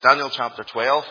Daniel chapter 12,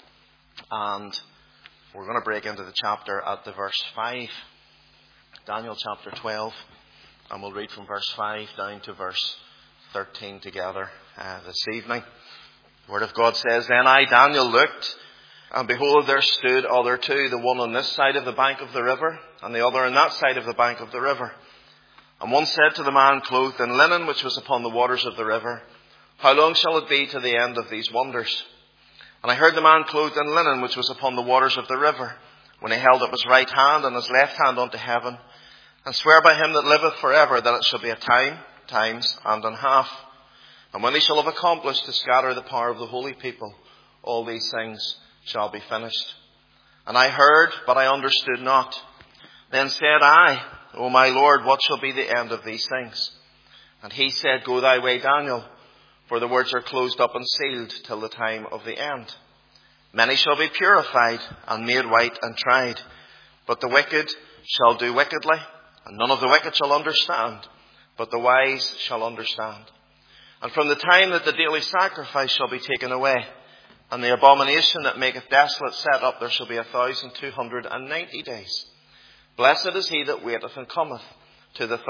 and we're going to break into the chapter at the verse 5. Daniel chapter 12, and we'll read from verse 5 down to verse 13 together this evening. The Word of God says, Then I, Daniel, looked, and behold, there stood other two, the one on this side of the bank of the river, and the other on that side of the bank of the river. And one said to the man clothed in linen, which was upon the waters of the river, How long shall it be to the end of these wonders? And I heard the man clothed in linen, which was upon the waters of the river, when he held up his right hand and his left hand unto heaven, and swear by him that liveth forever, that it shall be a time, times, and an half. And when he shall have accomplished to scatter the power of the holy people, all these things shall be finished. And I heard, but I understood not. Then said I, O my Lord, what shall be the end of these things? And he said, Go thy way, Daniel, for the words are closed up and sealed till the time of the end. Many shall be purified and made white and tried, but the wicked shall do wickedly, and none of the wicked shall understand, but the wise shall understand. And from the time that the daily sacrifice shall be taken away, and the abomination that maketh desolate set up, there shall be 1,290 days. Blessed is he that waiteth and cometh to the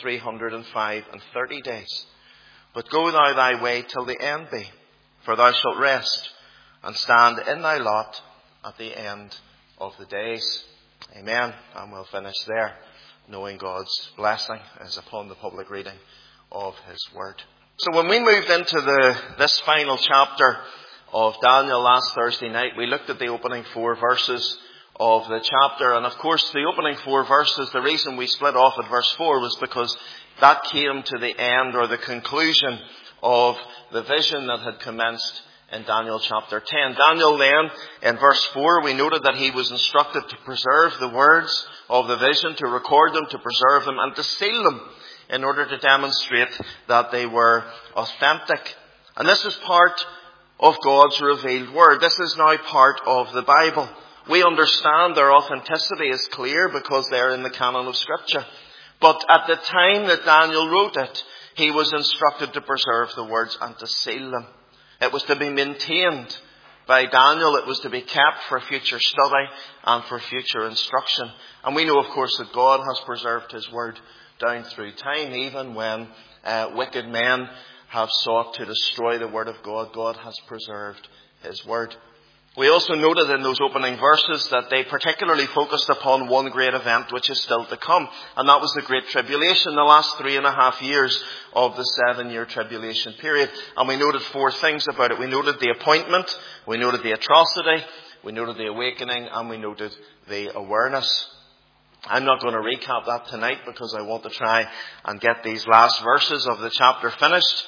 1,330 days. But go thou thy way till the end be, for thou shalt rest and stand in thy lot at the end of the days. Amen. And we'll finish there, knowing God's blessing is upon the public reading of His Word. So when we moved into this final chapter of Daniel last Thursday night, we looked at the opening 4 verses of the chapter. And of course, the opening 4 verses, the reason we split off at verse 4 was because that came to the end or the conclusion of the vision that had commenced in Daniel chapter 10. Daniel then, in verse 4, we noted that he was instructed to preserve the words of the vision, to record them, to preserve them, and to seal them in order to demonstrate that they were authentic. And this is part of God's revealed word. This is now part of the Bible. We understand their authenticity is clear because they're in the canon of Scripture. But at the time that Daniel wrote it, he was instructed to preserve the words and to seal them. It was to be maintained by Daniel. It was to be kept for future study and for future instruction. And we know, of course, that God has preserved His word down through time. Even when wicked men have sought to destroy the word of God, God has preserved His word. We also noted in those opening verses that they particularly focused upon one great event which is still to come. And that was the Great Tribulation, the last 3.5 years of the 7-year tribulation period. And we noted 4 things about it. We noted the appointment, we noted the atrocity, we noted the awakening, and we noted the awareness. I'm not going to recap that tonight because I want to try and get these last verses of the chapter finished.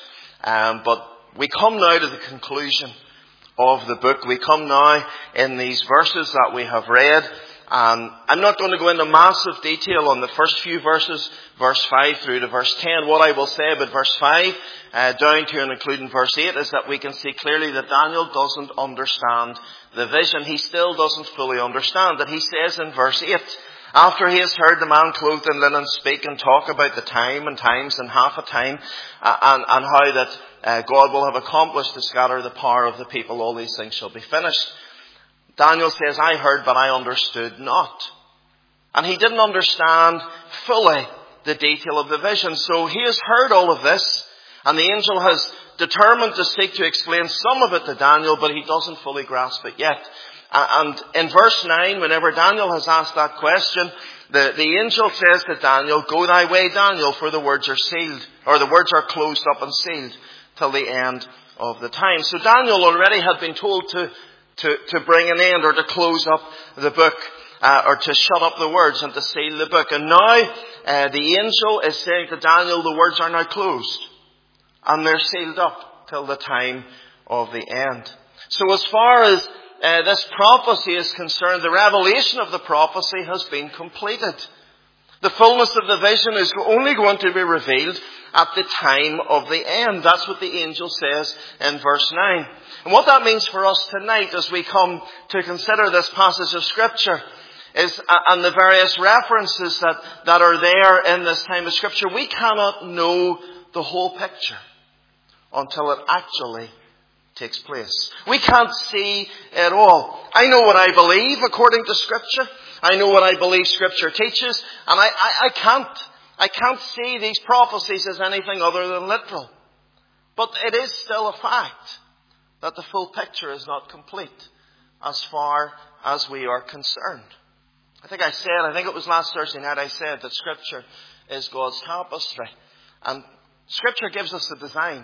But we come now to the conclusion of the book. We come now in these verses that we have read. I'm not going to go into massive detail on the first few verses, verse 5 through to verse 10. What I will say about verse 5 down to and including verse 8 is that we can see clearly that Daniel doesn't understand the vision. He still doesn't fully understand that. He says in verse 8, after he has heard the man clothed in linen speak and talk about the time and times and half a time, and how that God will have accomplished to scatter the power of the people, all these things shall be finished. Daniel says, I heard, but I understood not. And he didn't understand fully the detail of the vision. So he has heard all of this, and the angel has determined to seek to explain some of it to Daniel, but he doesn't fully grasp it yet. And in verse 9, whenever Daniel has asked that question, the angel says to Daniel, Go thy way, Daniel, for the words are sealed, or the words are closed up and sealed till the end of the time. So Daniel already had been told to bring an end or to close up the book, or to shut up the words and to seal the book. And now the angel is saying to Daniel, the words are now closed and they're sealed up till the time of the end. So as far as this prophecy is concerned, the revelation of the prophecy has been completed. The fullness of the vision is only going to be revealed at the time of the end. That's what the angel says in verse 9. And what that means for us tonight as we come to consider this passage of Scripture is, and the various references that are there in this time of Scripture, we cannot know the whole picture until it actually takes place. We can't see it all. I know what I believe according to Scripture. I know what I believe Scripture teaches. And I can't see these prophecies as anything other than literal. But it is still a fact that the full picture is not complete as far as we are concerned. I think it was last Thursday night I said that Scripture is God's tapestry. And Scripture gives us the design.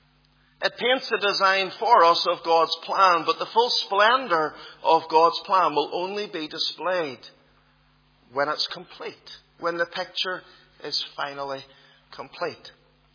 It paints the design for us of God's plan, but the full splendor of God's plan will only be displayed when it's complete, when the picture is finally complete.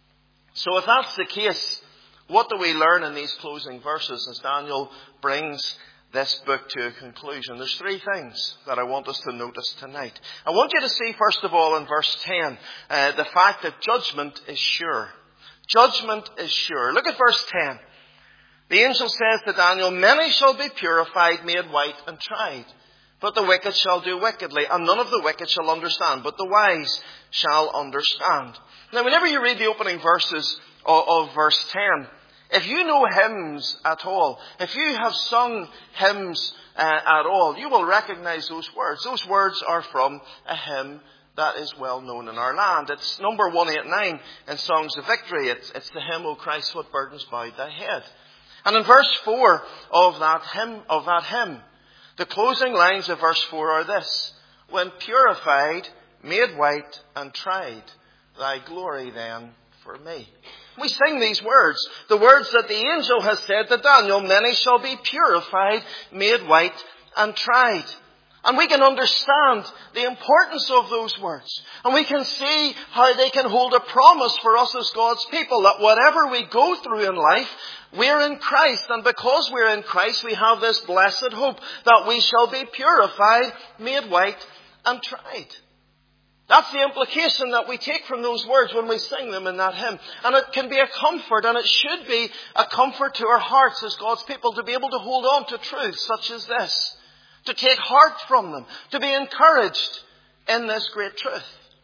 So if that's the case, what do we learn in these closing verses as Daniel brings this book to a conclusion? There's three things that I want us to notice tonight. I want you to see, first of all, in verse 10, the fact that judgment is sure. Judgment is sure. Look at verse 10. The angel says to Daniel, "Many shall be purified, made white, and tried. But the wicked shall do wickedly, and none of the wicked shall understand, but the wise shall understand." Now, whenever you read the opening verses of verse 10, if you know hymns at all, if you have sung hymns at all, you will recognize those words. Those words are from a hymn that is well known in our land. It's number 189 in Songs of Victory. It's the hymn, "O Christ, what burdens bowed thy head." And in verse 4 of that hymn, the closing lines of verse 4 are this: "When purified, made white, and tried, thy glory then for me." We sing these words, the words that the angel has said to Daniel, "Many shall be purified, made white, and tried." And we can understand the importance of those words. And we can see how they can hold a promise for us as God's people, that whatever we go through in life, we're in Christ. And because we're in Christ, we have this blessed hope that we shall be purified, made white, and tried. That's the implication that we take from those words when we sing them in that hymn. And it can be a comfort, and it should be a comfort to our hearts as God's people to be able to hold on to truths such as this, to take heart from them, to be encouraged in this great truth.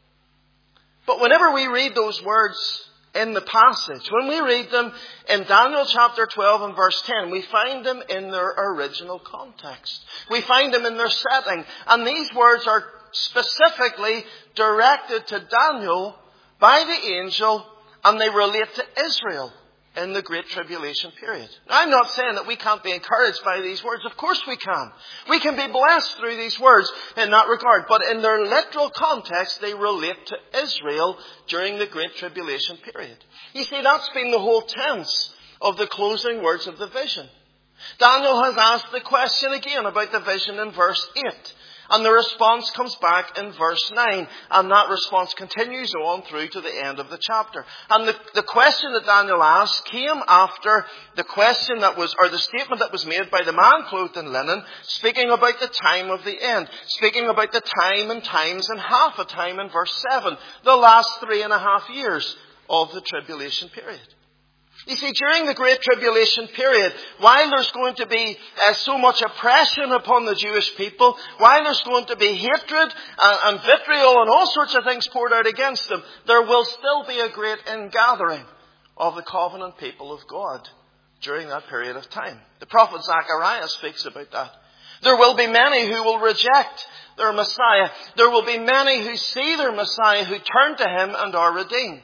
But whenever we read those words in the passage, when we read them in Daniel chapter 12 and verse 10, we find them in their original context. We find them in their setting. And these words are specifically directed to Daniel by the angel, and they relate to Israel in the Great Tribulation period. Now, I'm not saying that we can't be encouraged by these words. Of course we can. We can be blessed through these words in that regard. But in their literal context, they relate to Israel during the Great Tribulation period. You see, that's been the whole tense of the closing words of the vision. Daniel has asked the question again about the vision in verse 8. And the response comes back in verse 9. And that response continues on through to the end of the chapter. And the question that Daniel asked came after the question that was, or the statement that was made by the man clothed in linen, speaking about the time of the end. Speaking about the time and times and half a time in verse 7. The last 3.5 years of the tribulation period. You see, during the Great Tribulation period, while there's going to be so much oppression upon the Jewish people, while there's going to be hatred and vitriol and all sorts of things poured out against them, there will still be a great ingathering of the covenant people of God during that period of time. The prophet Zechariah speaks about that. There will be many who will reject their Messiah. There will be many who see their Messiah, who turn to him and are redeemed.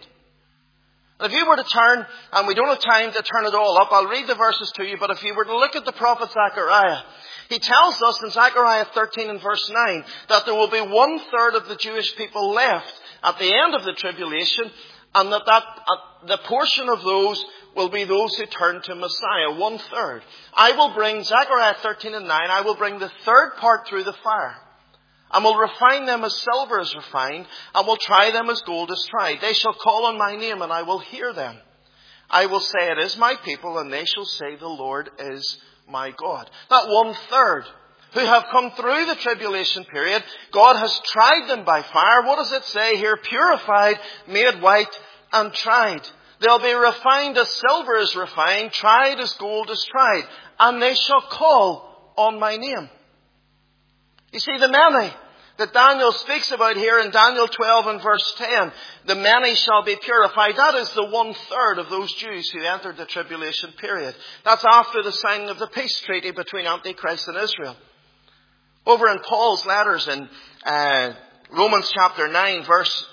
If you were to turn, and we don't have time to turn it all up, I'll read the verses to you, but if you were to look at the prophet Zechariah, he tells us in Zechariah 13 and verse 9 that there will be 1/3 of the Jewish people left at the end of the tribulation, and that the portion of those will be those who turn to Messiah, 1/3. I will bring, Zechariah 13 and 9, I will bring the third part through the fire. And will refine them as silver is refined, and will try them as gold is tried. They shall call on my name, and I will hear them. I will say, it is my people, and they shall say, the Lord is my God. That 1/3 who have come through the tribulation period, God has tried them by fire. What does it say here? Purified, made white, and tried. They'll be refined as silver is refined, tried as gold is tried. And they shall call on my name. You see, the many that Daniel speaks about here in Daniel 12 and verse 10, the many shall be purified. That is the 1/3 of those Jews who entered the tribulation period. That's after the signing of the peace treaty between Antichrist and Israel. Over in Paul's letters in Romans chapter 9,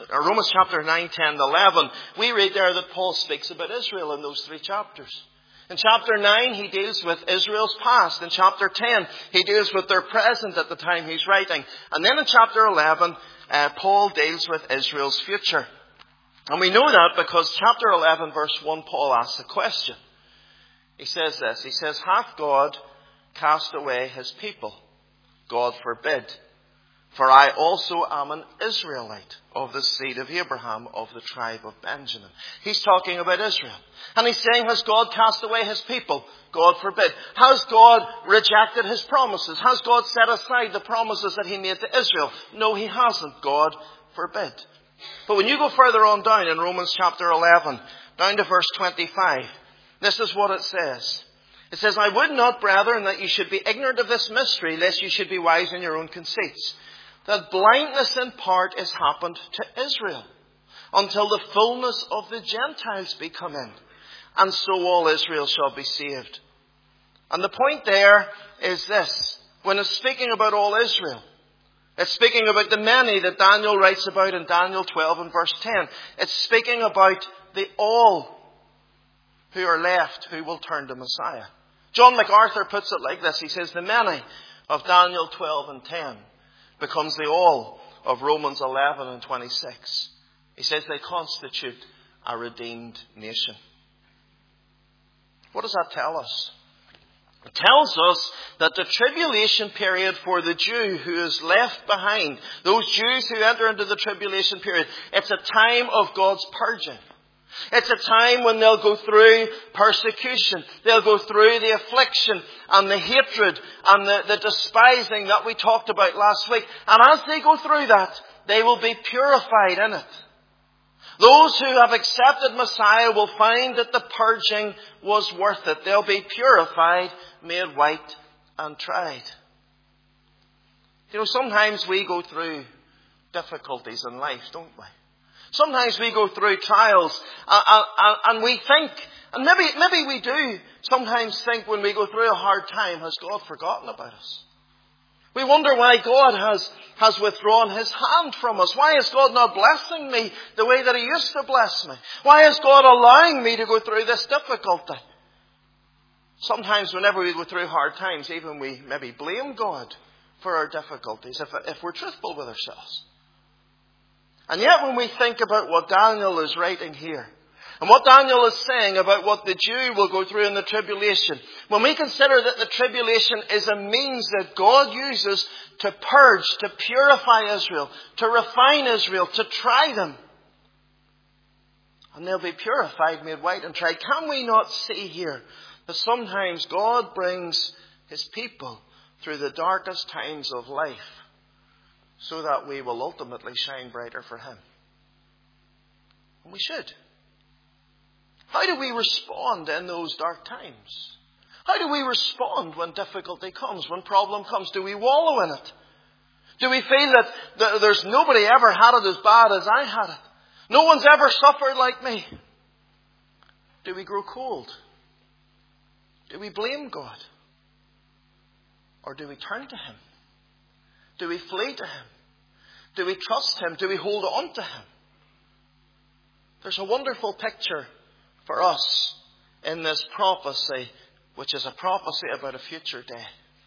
10 and 11, we read there that Paul speaks about Israel in those 3 chapters. In chapter 9, he deals with Israel's past. In chapter 10, he deals with their present at the time he's writing. And then in chapter 11, Paul deals with Israel's future. And we know that because chapter 11, verse 1, Paul asks a question. He says this. He says, hath God cast away his people? God forbid. For I also am an Israelite of the seed of Abraham of the tribe of Benjamin. He's talking about Israel. And he's saying, has God cast away his people? God forbid. Has God rejected his promises? Has God set aside the promises that he made to Israel? No, he hasn't. God forbid. But when you go further on down in Romans chapter 11, down to verse 25, this is what it says. It says, I would not, brethren, that you should be ignorant of this mystery, lest you should be wise in your own conceits. That blindness in part is happened to Israel, until the fullness of the Gentiles be come in, and so all Israel shall be saved. And the point there is this. When it's speaking about all Israel, it's speaking about the many that Daniel writes about in Daniel 12 and verse 10. It's speaking about the all who are left, who will turn to Messiah. John MacArthur puts it like this. He says, the many of Daniel 12 and 10 becomes the all of Romans 11 and 26. He says they constitute a redeemed nation. What does that tell us? It tells us that the tribulation period for the Jew who is left behind, those Jews who enter into the tribulation period, it's a time of God's purging. It's a time when they'll go through persecution. They'll go through the affliction and the hatred and the despising that we talked about last week. And as they go through that, they will be purified in it. Those who have accepted Messiah will find that the purging was worth it. They'll be purified, made white and tried. You know, sometimes we go through difficulties in life, don't we? Sometimes we go through trials and we think, and maybe we do sometimes think when we go through a hard time, has God forgotten about us? We wonder why God has withdrawn his hand from us. Why is God not blessing me the way that he used to bless me? Why is God allowing me to go through this difficulty? Sometimes whenever we go through hard times, even we maybe blame God for our difficulties, if we're truthful with ourselves. And yet when we think about what Daniel is writing here, and what Daniel is saying about what the Jew will go through in the tribulation, when we consider that the tribulation is a means that God uses to purge, to purify Israel, to refine Israel, to try them, and they'll be purified, made white and tried, can we not see here that sometimes God brings his people through the darkest times of life so that we will ultimately shine brighter for him? And we should. How do we respond in those dark times? How do we respond when difficulty comes, when problem comes? Do we wallow in it? Do we feel that there's nobody ever had it as bad as I had it? No one's ever suffered like me. Do we grow cold? Do we blame God? Or do we turn to him? Do we flee to him? Do we trust him? Do we hold on to him? There's a wonderful picture for us in this prophecy, which is a prophecy about a future day.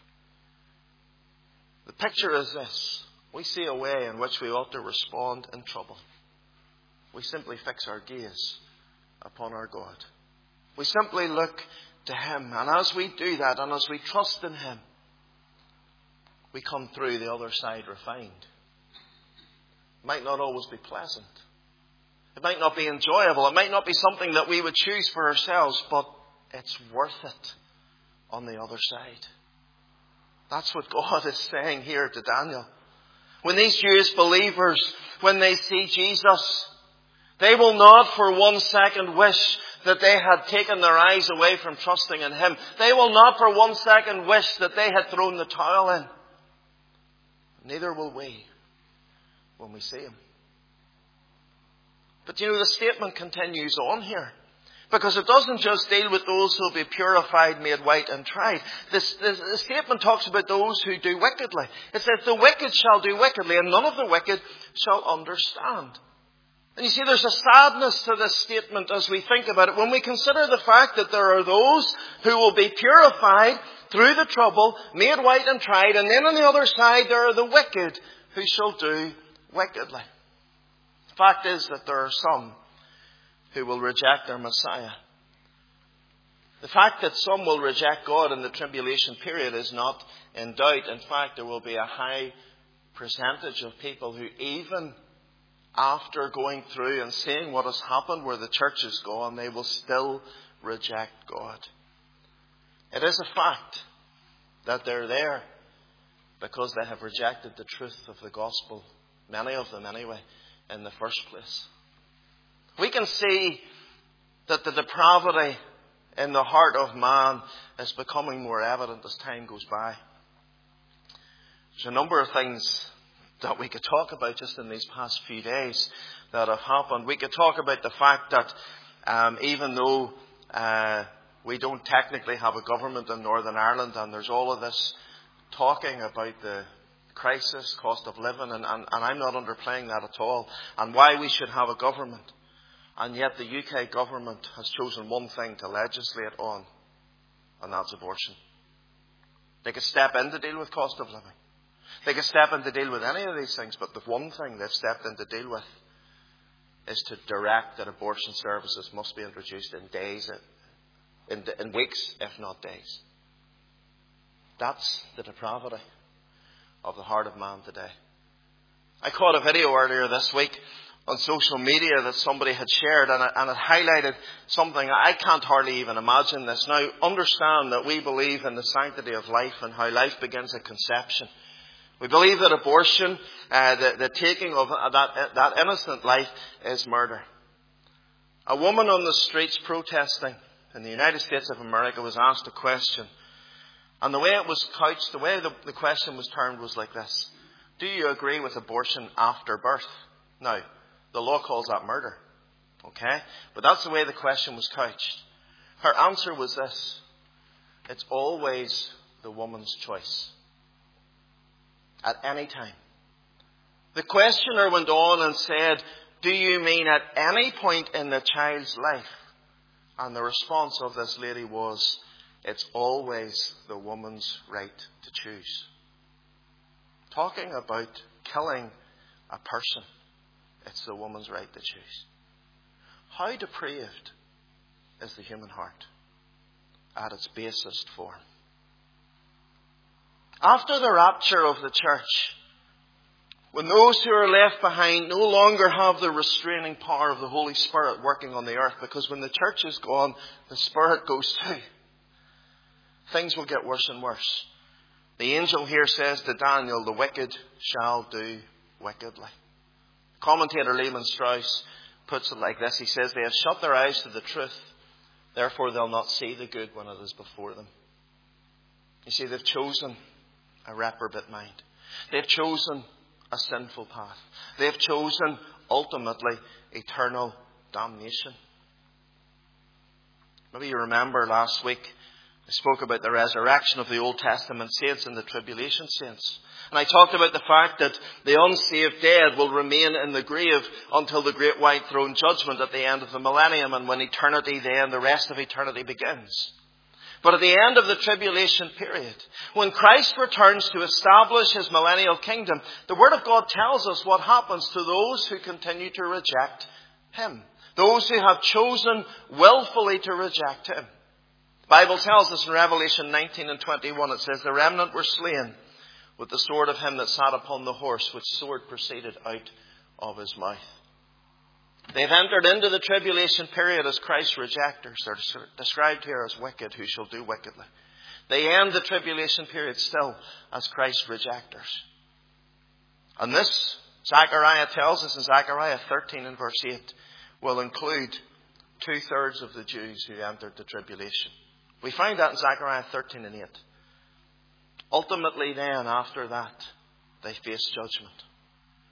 The picture is this. We see a way in which we ought to respond in trouble. We simply fix our gaze upon our God. We simply look to him. And as we do that, and as we trust in him, we come through the other side refined. It might not always be pleasant. It might not be enjoyable. It might not be something that we would choose for ourselves, but it's worth it on the other side. That's what God is saying here to Daniel. When these Jewish believers, when they see Jesus, they will not for 1 second wish that they had taken their eyes away from trusting in him. They will not for 1 second wish that they had thrown the towel in. Neither will we. when we see him. But the statement continues on here. Because it doesn't just deal with those who will be purified, made white and tried. The statement talks about those who do wickedly. It says, the wicked shall do wickedly, and none of the wicked shall understand. And you see, there's a sadness to this statement as we think about it. When we consider the fact that there are those who will be purified through the trouble, made white and tried, and then on the other side there are the wicked who shall do wickedly. The fact is that there are some who will reject their Messiah. The fact that some will reject God in the tribulation period is not in doubt. In fact, there will be a high percentage of people who, even after going through and seeing what has happened where the church is gone, they will still reject God. It is a fact that they're there because they have rejected the truth of the gospel, many of them anyway, in the first place. We can see that the depravity in the heart of man is becoming more evident as time goes by. There's a number of things that we could talk about just in these past few days that have happened. We could talk about the fact that even though we don't technically have a government in Northern Ireland, and there's all of this talking about the crisis, cost of living, and I'm not underplaying that at all, and why we should have a government. And yet the UK government has chosen one thing to legislate on, and that's abortion. They could step in to deal with cost of living. They could step in to deal with any of these things, but the one thing they've stepped in to deal with is to direct that abortion services must be introduced in days, in weeks, if not days. That's the depravity of the heart of man today. I caught a video earlier this week on social media that somebody had shared, and it highlighted something. I can't hardly even imagine this. Now, understand that we believe in the sanctity of life and how life begins at conception. We believe that abortion, the taking of that innocent life, is murder. A woman on the streets protesting in the United States of America was asked a question. And the way it was couched, the way the question was termed was like this. Do you agree with abortion after birth? Now, the law calls that murder. Okay? But that's the way the question was couched. Her answer was this. It's always the woman's choice. At any time. The questioner went on and said, do you mean at any point in the child's life? And the response of this lady was, it's always the woman's right to choose. Talking about killing a person, it's the woman's right to choose. How depraved is the human heart at its basest form? After the rapture of the church, when those who are left behind no longer have the restraining power of the Holy Spirit working on the earth, because when the church is gone, the Spirit goes too, things will get worse and worse. The angel here says to Daniel, the wicked shall do wickedly. Commentator Lehman Strauss puts it like this. He says, they have shut their eyes to the truth, therefore they'll not see the good when it is before them. You see, they've chosen a reprobate mind. They've chosen a sinful path. They've chosen, ultimately, eternal damnation. Maybe you remember last week I spoke about the resurrection of the Old Testament saints and the tribulation saints. And I talked about the fact that the unsaved dead will remain in the grave until the great white throne judgment at the end of the millennium, and when eternity then, the rest of eternity begins. But at the end of the tribulation period, when Christ returns to establish his millennial kingdom, the Word of God tells us what happens to those who continue to reject him. Those who have chosen willfully to reject him. The Bible tells us in Revelation 19 and 21, it says, the remnant were slain with the sword of him that sat upon the horse, which sword proceeded out of his mouth. They've entered into the tribulation period as Christ's rejectors. They're described here as wicked who shall do wickedly. They end the tribulation period still as Christ's rejectors. And this, Zechariah tells us in Zechariah 13 and verse 8, will include 2/3 of the Jews who entered the tribulation. We find that in Zechariah 13 and 8. Ultimately then, after that, they face judgment.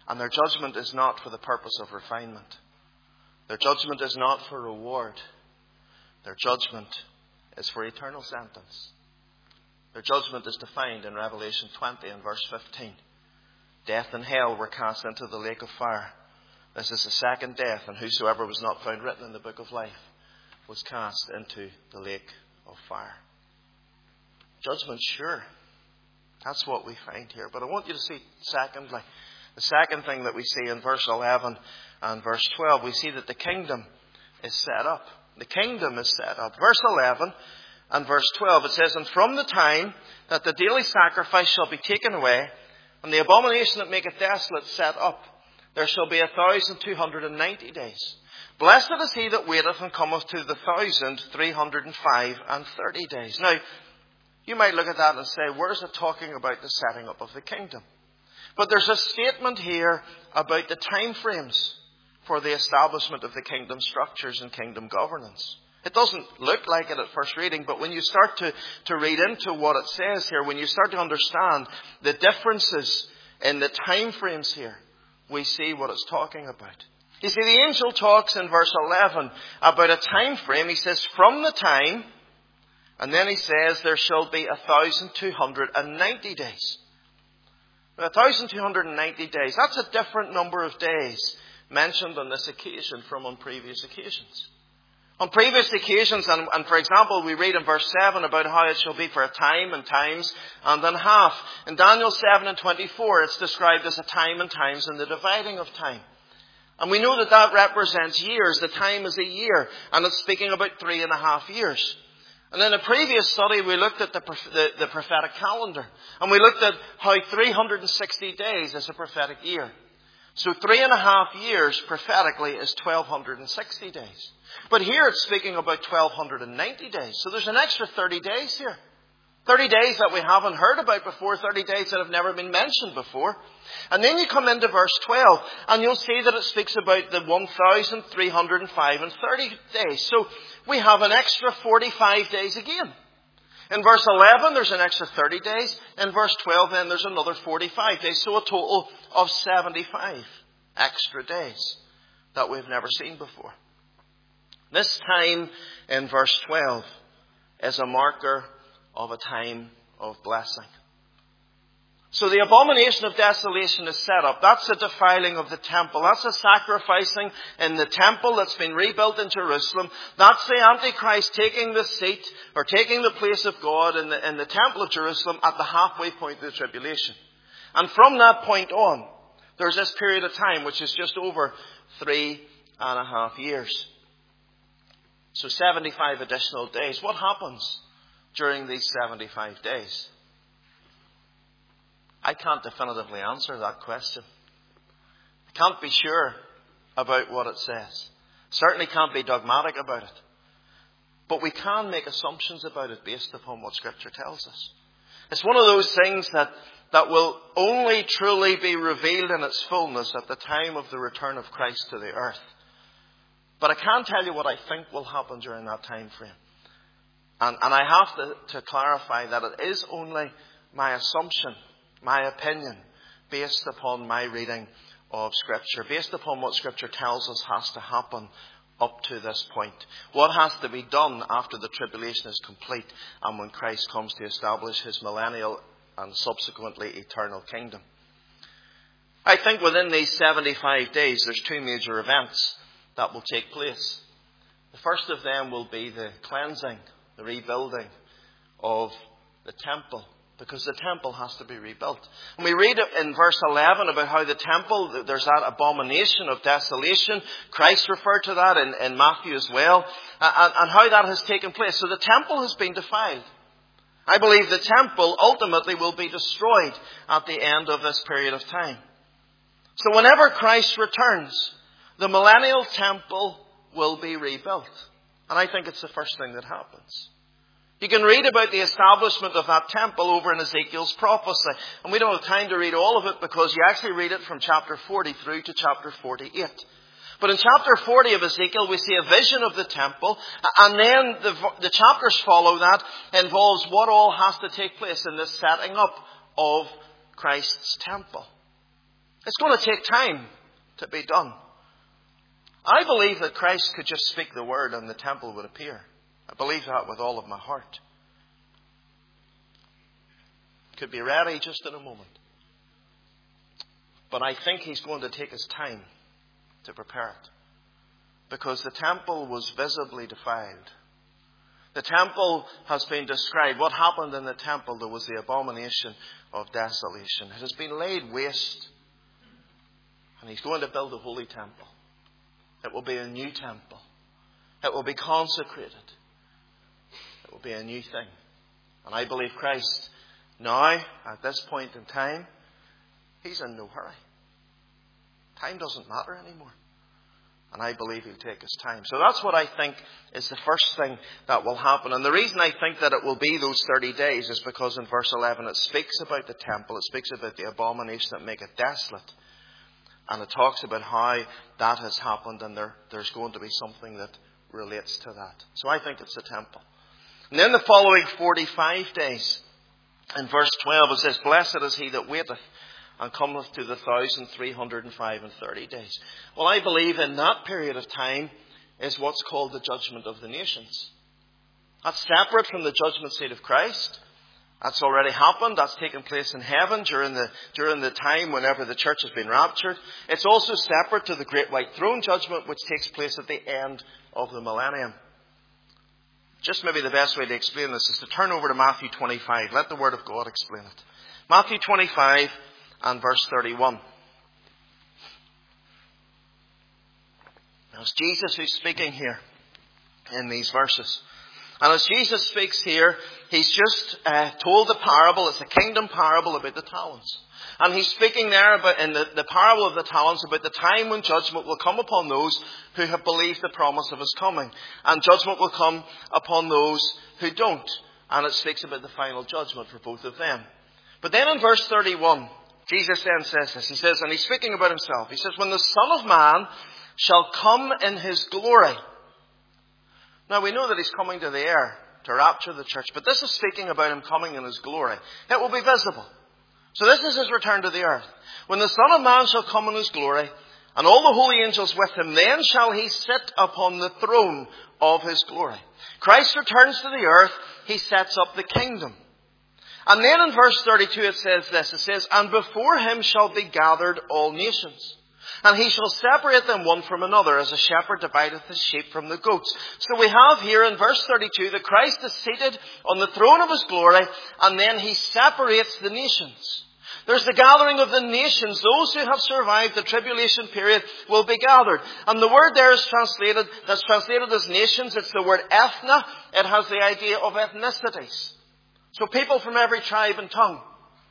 And their judgment is not for the purpose of refinement. Their judgment is not for reward. Their judgment is for eternal sentence. Their judgment is defined in Revelation 20 and verse 15. Death and hell were cast into the lake of fire. This is the second death, and whosoever was not found written in the book of life was cast into the lake of fire. Judgment, sure. That's what we find here. But I want you to see, secondly, the second thing that we see in verse 11 and verse 12, we see that the kingdom is set up. The kingdom is set up. Verse 11 and verse 12, it says, "And from the time that the daily sacrifice shall be taken away, and the abomination that maketh desolate set up, there shall be 1,290 days. Blessed is he that waiteth and cometh to the 1,330 days." Now, you might look at that and say, where's it talking about the setting up of the kingdom? But there's a statement here about the time frames for the establishment of the kingdom structures and kingdom governance. It doesn't look like it at first reading, but when you start to read into what it says here, when you start to understand the differences in the time frames here, we see what it's talking about. You see, the angel talks in verse 11 about a time frame. He says, from the time, and then he says, there shall be 1,290 days. 1,290 days, that's a different number of days mentioned on this occasion from on previous occasions. On previous occasions, and for example, we read in verse 7 about how it shall be for a time and times and then half. In Daniel 7 and 24, it's described as a time and times and the dividing of time. And we know that that represents years. The time is a year, and it's speaking about 3.5 years. And in a previous study, we looked at the prophetic calendar. And we looked at how 360 days is a prophetic year. So 3.5 years prophetically is 1,260 days. But here it's speaking about 1,290 days. So there's an extra 30 days here. 30 days that we haven't heard about before. 30 days that have never been mentioned before. And then you come into verse 12 and you'll see that it speaks about the 1,330 days. So we have an extra 45 days again. In verse 11 there's an extra 30 days. In verse 12 then there's another 45 days. So a total of 75 extra days that we've never seen before. This time in verse 12 is a marker of a time of blessing. So the abomination of desolation is set up. That's a defiling of the temple. That's a sacrificing in the temple that's been rebuilt in Jerusalem. That's the Antichrist taking the seat or taking the place of God in the temple of Jerusalem at the halfway point of the tribulation. And from that point on, there's this period of time which is just over 3.5 years. So 75 additional days. What happens during these 75 days? I can't definitively answer that question. I can't be sure about what it says. Certainly can't be dogmatic about it. But we can make assumptions about it based upon what Scripture tells us. It's one of those things that will only truly be revealed in its fullness at the time of the return of Christ to the earth. But I can tell you what I think will happen during that time frame. And I have to clarify that it is only my assumption, my opinion, based upon my reading of Scripture, based upon what Scripture tells us has to happen up to this point. What has to be done after the tribulation is complete and when Christ comes to establish his millennial and subsequently eternal kingdom. I think within these 75 days there's two major events that will take place. The first of them will be the cleansing, the rebuilding of the temple, because the temple has to be rebuilt. And we read in verse 11 about how the temple, there's that abomination of desolation. Christ referred to that in Matthew as well, and how that has taken place. So the temple has been defiled. I believe the temple ultimately will be destroyed at the end of this period of time. So whenever Christ returns, the millennial temple will be rebuilt. And I think it's the first thing that happens. You can read about the establishment of that temple over in Ezekiel's prophecy. And we don't have time to read all of it because you actually read it from chapter 40 through to chapter 48. But in chapter 40 of Ezekiel, we see a vision of the temple. And then the chapters follow that involves what all has to take place in this setting up of Christ's temple. It's going to take time to be done. I believe that Christ could just speak the word and the temple would appear. I believe that with all of my heart. It could be ready just in a moment. But I think he's going to take his time to prepare it. Because the temple was visibly defiled. The temple has been described. What happened in the temple? There was the abomination of desolation. It has been laid waste. And he's going to build a holy temple. It will be a new temple. It will be consecrated. It will be a new thing. And I believe Christ now, at this point in time, he's in no hurry. Time doesn't matter anymore. And I believe he'll take his time. So that's what I think is the first thing that will happen. And the reason I think that it will be those 30 days is because in verse 11 it speaks about the temple. It speaks about the abomination that make it desolate. And it talks about how that has happened, and there's going to be something that relates to that. So I think it's the temple. And then the following 45 days, in verse 12 it says, "Blessed is he that waiteth, and cometh to the 1,330 days." Well, I believe in that period of time is what's called the judgment of the nations. That's separate from the judgment seat of Christ. That's already happened. That's taken place in heaven during the time whenever the church has been raptured. It's also separate to the great white throne judgment, which takes place at the end of the millennium. Just maybe the best way to explain this is to turn over to Matthew 25. Let the Word of God explain it. Matthew 25 and verse 31. Now it's Jesus who's speaking here in these verses. And as Jesus speaks here, he's just told the parable. It's a kingdom parable about the talents. And he's speaking there about, in the parable of the talents, about the time when judgment will come upon those who have believed the promise of his coming. And judgment will come upon those who don't. And it speaks about the final judgment for both of them. But then in verse 31, Jesus then says this. He says, and he's speaking about himself. He says, "When the Son of Man shall come in his glory." Now we know that he's coming to the air to rapture the church, but this is speaking about him coming in his glory. It will be visible. So this is his return to the earth. "When the Son of Man shall come in his glory, and all the holy angels with him, then shall he sit upon the throne of his glory." Christ returns to the earth. He sets up the kingdom. And then in verse 32 it says this. It says, "And before him shall be gathered all nations. And he shall separate them one from another, as a shepherd divideth his sheep from the goats." So we have here in verse 32 that Christ is seated on the throne of his glory, and then he separates the nations. There's the gathering of the nations. Those who have survived the tribulation period will be gathered. And the word there is that's translated as nations. It's the word ethna. It has the idea of ethnicities. So people from every tribe and tongue.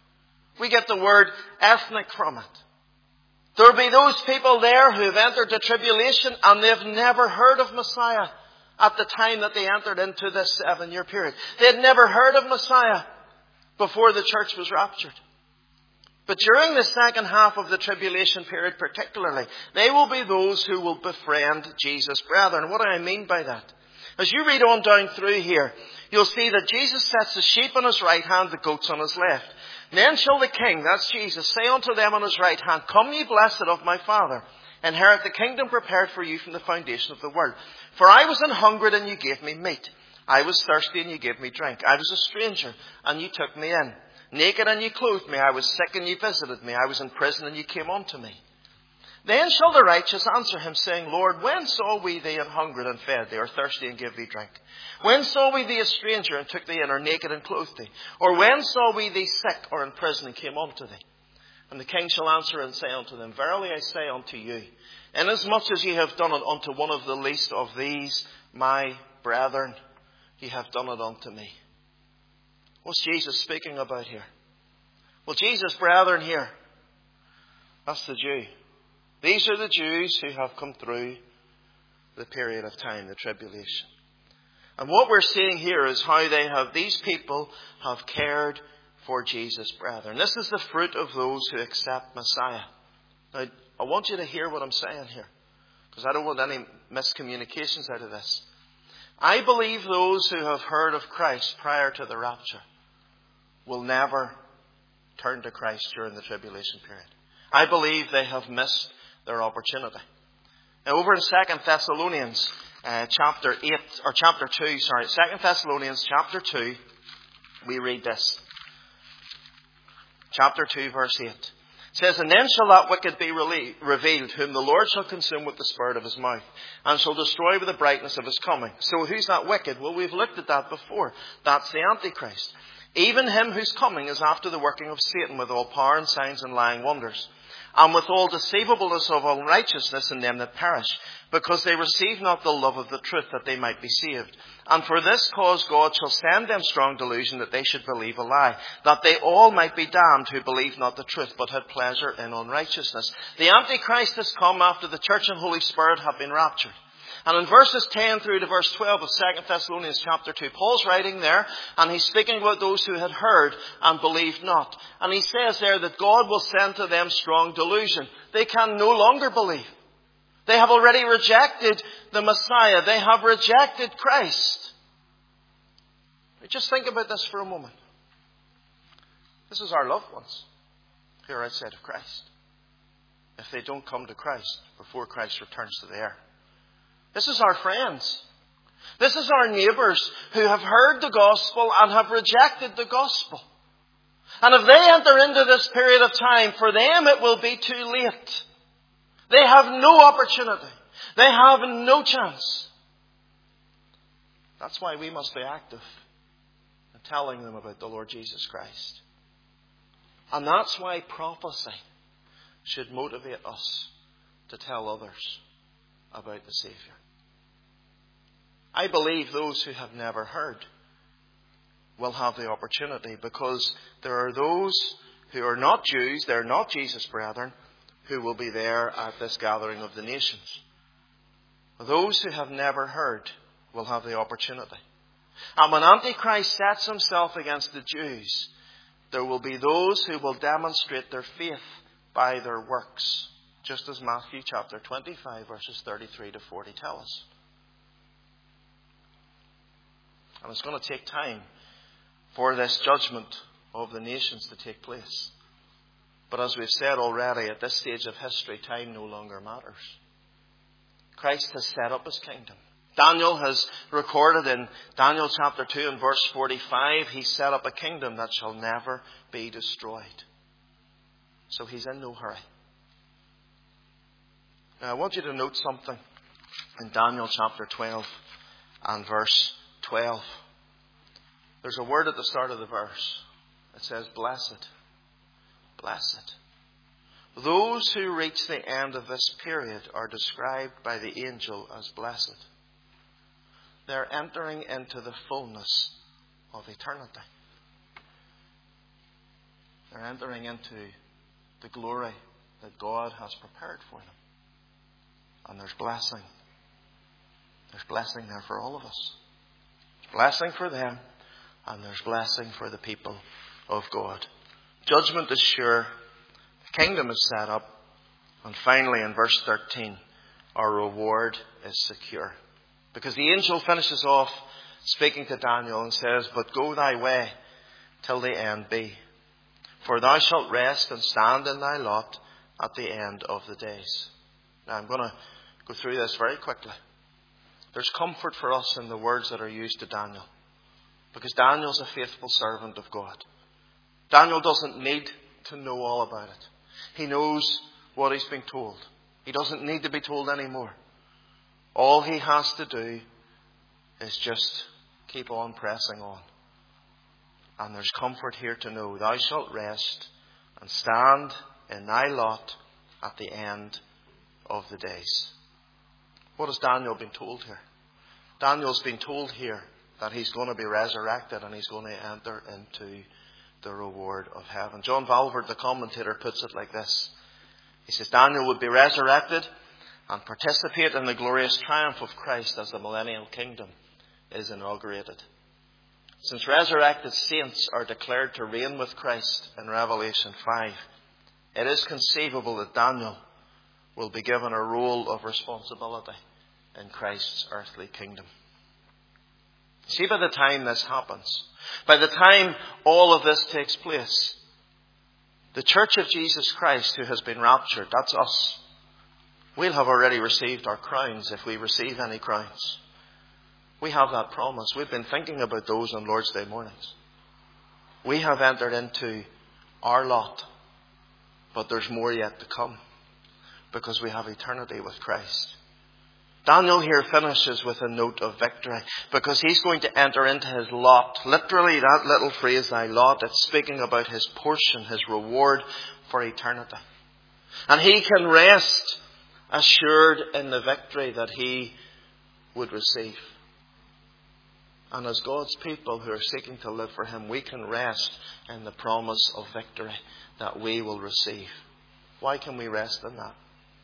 We get the word ethnic from it. There will be those people there who have entered the tribulation and they've never heard of Messiah at the time that they entered into this 7-year period. They had never heard of Messiah before the church was raptured. But during the second half of the tribulation period particularly, they will be those who will befriend Jesus' brethren. What do I mean by that? As you read on down through here, you'll see that Jesus sets the sheep on his right hand, the goats on his left. "Then shall the King," that's Jesus, "say unto them on his right hand, Come ye blessed of my Father, inherit the kingdom prepared for you from the foundation of the world. For I was an hungered, and you gave me meat. I was thirsty, and you gave me drink. I was a stranger, and you took me in. Naked, and you clothed me. I was sick, and you visited me. I was in prison, and you came unto me. Then shall the righteous answer him, saying, Lord, when saw we thee an hungered and fed thee, or thirsty and gave thee drink? When saw we thee a stranger and took thee in, or naked and clothed thee? Or when saw we thee sick or in prison and came unto thee? And the King shall answer and say unto them, Verily I say unto you, inasmuch as ye have done it unto one of the least of these my brethren, ye have done it unto me." What's Jesus speaking about here? Well, Jesus' brethren here, that's the Jew. These are the Jews who have come through the period of time, the tribulation. And what we're seeing here is how these people have cared for Jesus' brethren. This is the fruit of those who accept Messiah. Now, I want you to hear what I'm saying here, because I don't want any miscommunications out of this. I believe those who have heard of Christ prior to the rapture will never turn to Christ during the tribulation period. I believe they have missed their opportunity. Now, over in 2 Thessalonians chapter 2, we read this. Chapter 2, verse 8. It says, "And then shall that wicked be revealed, whom the Lord shall consume with the spirit of his mouth, and shall destroy with the brightness of his coming." So who's that wicked? Well, we've looked at that before. That's the Antichrist. "Even him whose coming is after the working of Satan with all power and signs and lying wonders, and with all deceivableness of unrighteousness in them that perish, because they receive not the love of the truth, that they might be saved. And for this cause God shall send them strong delusion, that they should believe a lie, that they all might be damned who believed not the truth, but had pleasure in unrighteousness." The Antichrist has come after the church and Holy Spirit have been raptured. And in verses 10 through to verse 12 of 2 Thessalonians chapter 2, Paul's writing there, and he's speaking about those who had heard and believed not. And he says there that God will send to them strong delusion. They can no longer believe. They have already rejected the Messiah. They have rejected Christ. Just think about this for a moment. This is our loved ones who are outside of Christ. If they don't come to Christ before Christ returns to the earth. This is our friends. This is our neighbours who have heard the gospel and have rejected the gospel. And if they enter into this period of time, for them it will be too late. They have no opportunity. They have no chance. That's why we must be active in telling them about the Lord Jesus Christ. And that's why prophecy should motivate us to tell others about the Saviour. I believe those who have never heard will have the opportunity, because there are those who are not Jews, they're not Jesus' brethren, who will be there at this gathering of the nations. Those who have never heard will have the opportunity. And when Antichrist sets himself against the Jews, there will be those who will demonstrate their faith by their works, just as Matthew chapter 25 verses 33 to 40 tell us. And it's going to take time for this judgment of the nations to take place. But as we've said already, at this stage of history, time no longer matters. Christ has set up his kingdom. Daniel has recorded in Daniel chapter 2 and verse 45, he set up a kingdom that shall never be destroyed. So he's in no hurry. Now I want you to note something in Daniel chapter 12 and verse 12. There's a word at the start of the verse. It says, blessed. Blessed. Those who reach the end of this period are described by the angel as blessed. They're entering into the fullness of eternity. They're entering into the glory that God has prepared for them. And there's blessing. There's blessing there for all of us. There's blessing for them, and there's blessing for the people of God. Judgment is sure. The kingdom is set up. And finally, in verse 13, our reward is secure. Because the angel finishes off speaking to Daniel and says, "But go thy way till the end be. For thou shalt rest and stand in thy lot at the end of the days." Now I'm going to go through this very quickly. There's comfort for us in the words that are used to Daniel. Because Daniel's a faithful servant of God. Daniel doesn't need to know all about it. He knows what he's been told. He doesn't need to be told any more. All he has to do is just keep on pressing on. And there's comfort here to know, thou shalt rest and stand in thy lot at the end of the days. What has Daniel been told here? Daniel's been told here that he's going to be resurrected and he's going to enter into the reward of heaven. John Valverde, the commentator, puts it like this. He says, Daniel would be resurrected and participate in the glorious triumph of Christ as the millennial kingdom is inaugurated. Since resurrected saints are declared to reign with Christ in Revelation 5, it is conceivable that Daniel will be given a role of responsibility in Christ's earthly kingdom. See, by the time this happens, by the time all of this takes place, The church of Jesus Christ who has been raptured, that's us. We'll have already received our crowns if we receive any crowns. We have that promise. We've been thinking about those on Lord's Day mornings. We have entered into our lot, but there's more yet to come because we have eternity with Christ. Daniel here finishes with a note of victory because he's going to enter into his lot. Literally, that little phrase, thy lot, it's speaking about his portion, his reward for eternity. And he can rest assured in the victory that he would receive. And as God's people who are seeking to live for him, we can rest in the promise of victory that we will receive. Why can we rest in that?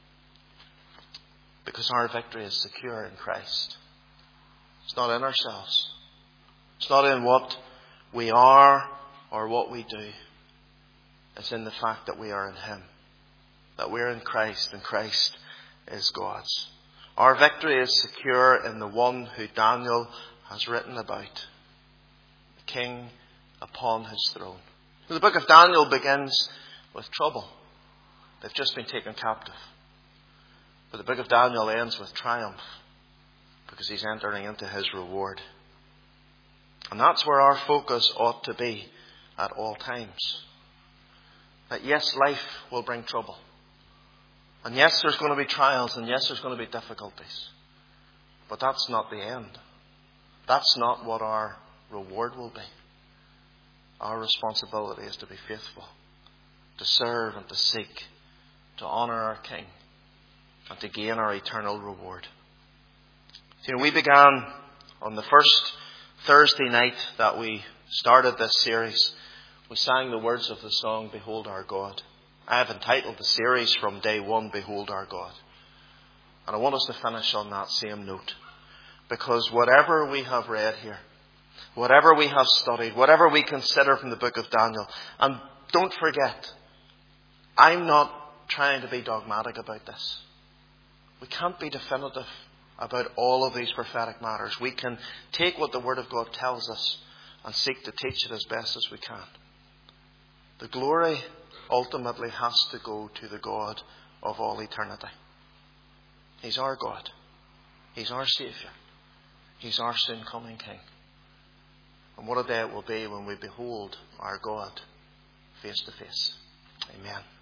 Because our victory is secure in Christ. It's not in ourselves. It's not in what we are or what we do. It's in the fact that we are in him. That we're in Christ and Christ is God's. Our victory is secure in the one who Daniel has written about. The King upon his throne. The book of Daniel begins with trouble. They've just been taken captive. But the book of Daniel ends with triumph because he's entering into his reward. And that's where our focus ought to be at all times. That yes, life will bring trouble. And yes, there's going to be trials, and yes, there's going to be difficulties. But that's not the end. That's not what our reward will be. Our responsibility is to be faithful, to serve and to seek, to honour our King, and to gain our eternal reward. You know, we began on the first Thursday night that we started this series. We sang the words of the song, Behold Our God. I have entitled the series from day one, Behold Our God. And I want us to finish on that same note. Because whatever we have read here, whatever we have studied, whatever we consider from the book of Daniel, and don't forget, I'm not trying to be dogmatic about this. We can't be definitive about all of these prophetic matters. We can take what the Word of God tells us and seek to teach it as best as we can. The glory ultimately has to go to the God of all eternity. He's our God. He's our Saviour. He's our soon coming King. And what a day it will be when we behold our God face to face. Amen.